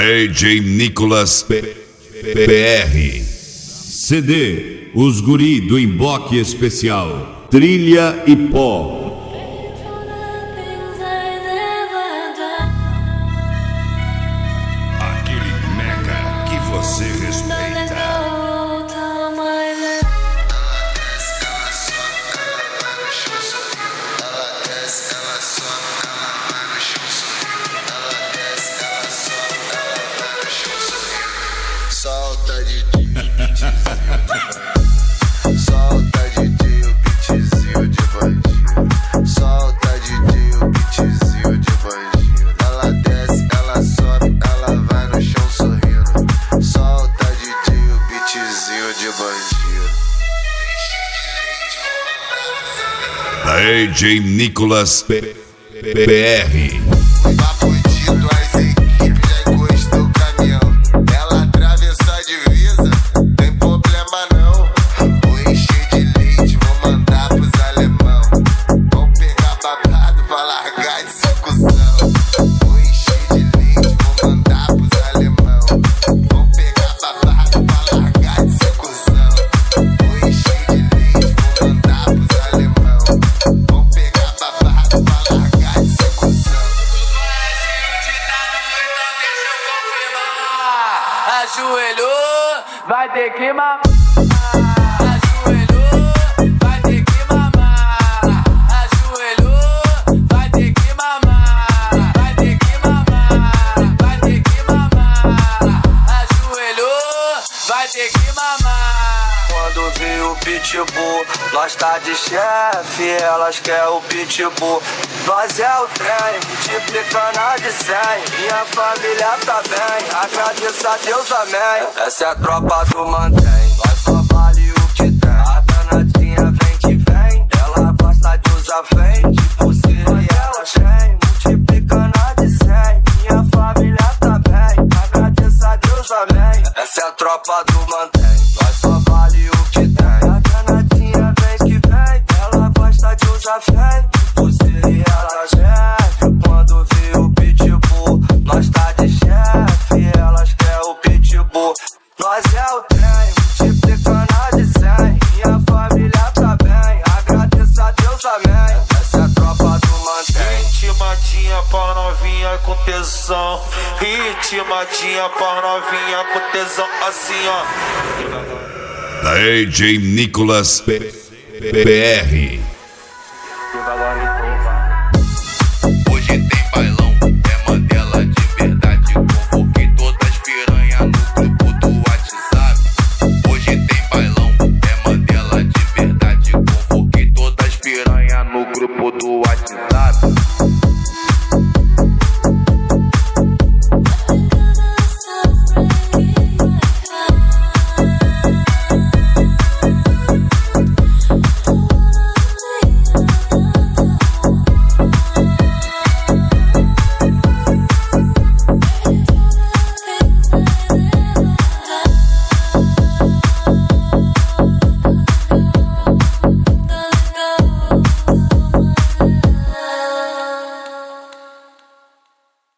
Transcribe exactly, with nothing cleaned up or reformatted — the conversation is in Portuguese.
D J Nicolas P R. C D Os Guri do Emboque Especial, Trilha e Pó. Aquele mega que você respeita. Solta de solta de o beatzinho de bandido. Solta de o beatzinho de bandido. Ela desce, ela sobe, ela vai no chão sorrindo. Solta de o beatzinho de bandido. D J Nicolas P R. Ajoelhou, vai ter que mamar. Ajoelhou, vai ter que mamar. Ajoelhou, vai ter que mamar. Vai ter que mamar, vai ter que mamar. Ajoelhou, vai ter que mamar. Quando vi o pitbull, nós tá de chefe, elas quer o pitbull. Nós é o trem, multiplicando a de cem. Minha família tá bem, agradeço a Deus, amém. Essa é a tropa do mantém, nós só vale o que tem. A danadinha vem que vem, ela gosta de usar frente. Pulseira e ela tem, multiplicando a de cem. Minha família tá bem, agradeço a Deus, amém. Essa é a tropa do mantém, nós só vale o que tem. A danadinha vem que vem, ela gosta de usar frente. Pulseira e ela chefe, quando vê o pitbull, nós tá de chefe, elas quer o pitbull. Nós é o trem, multiplicando a de cem. Minha família tá bem, agradeço a Deus, amém. Essa é a tropa do mantém. Ritmadinha pra novinha com tesão. Ritmadinha pra novinha com tesão. Assim ó. D J Nicolas P R.